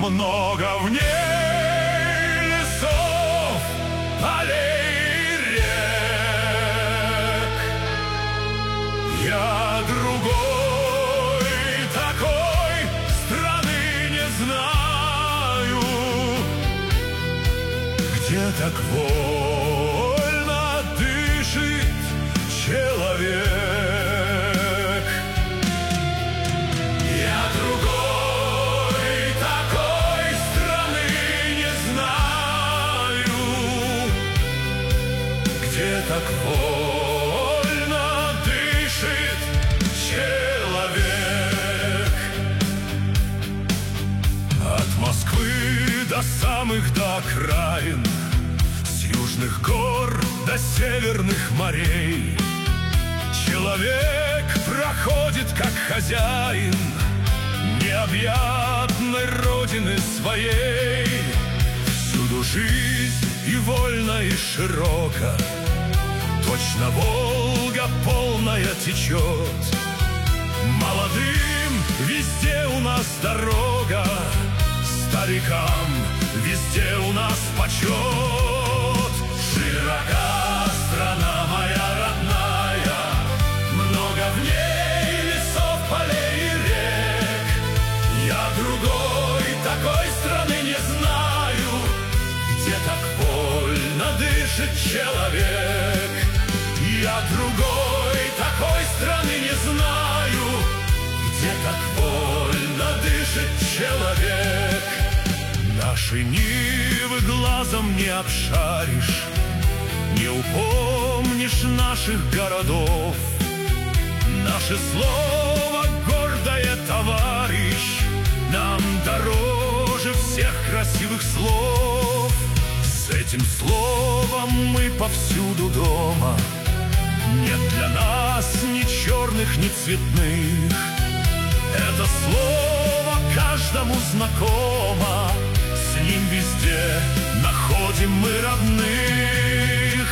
много в ней лесов, полей и рек. Я другой такой страны не знаю, где так вольно дышит человек. Я другой такой страны не знаю, где так вольно дышит человек. От Москвы до самых до окраин, с южных гор до северных морей, человек проходит как хозяин необъятной родины своей. Всюду жизнь и вольна, и широка, точно Волга полная течет. Молодым везде у нас дорога, старикам везде у нас почет. Широка страна моя родная, много в ней лесов, полей и рек. Я другой такой страны не знаю, где так вольно дышит человек. Я другой такой страны не знаю, где так вольно дышит человек. Наши нивы глазом не обшаришь, не упомнишь наших городов. Наше слово гордое, товарищ, нам дороже всех красивых слов. С этим словом мы повсюду дома. Нет для нас ни черных, ни цветных. Это слово каждому знакомо, с ним везде находим мы родных.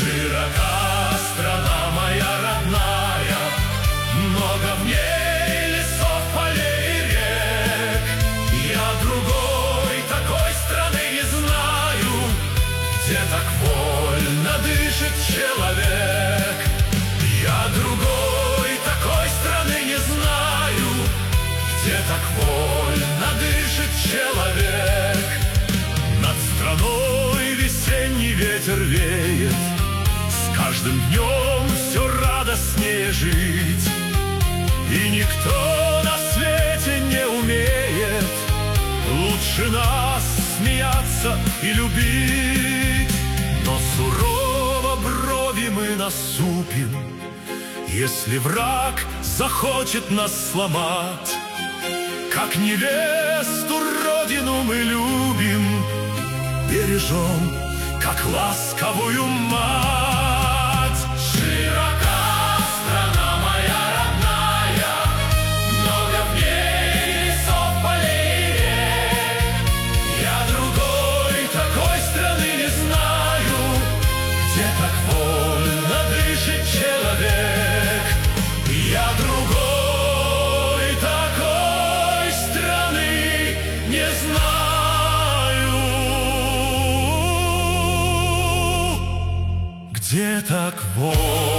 Широка страна моя родная, много в ней лесов, полей и рек. Я другой такой страны не знаю, где так вольно дышит человек. Я другой такой страны не знаю, где так вольно дышит человек. Над страной весенний ветер веет, с каждым днем все радостнее жить. И никто на свете не умеет лучше нас смеяться и любить. Но сурово брови мы насупим, если враг захочет нас сломать. Как невесту родину мы любим, бережем, как ласковую мать. Широка страна моя родная, много в ней лесов, полей и рек. Я другой такой страны не знаю, где так вольно дышит человек. Я другой такой страны не знаю, где так вольно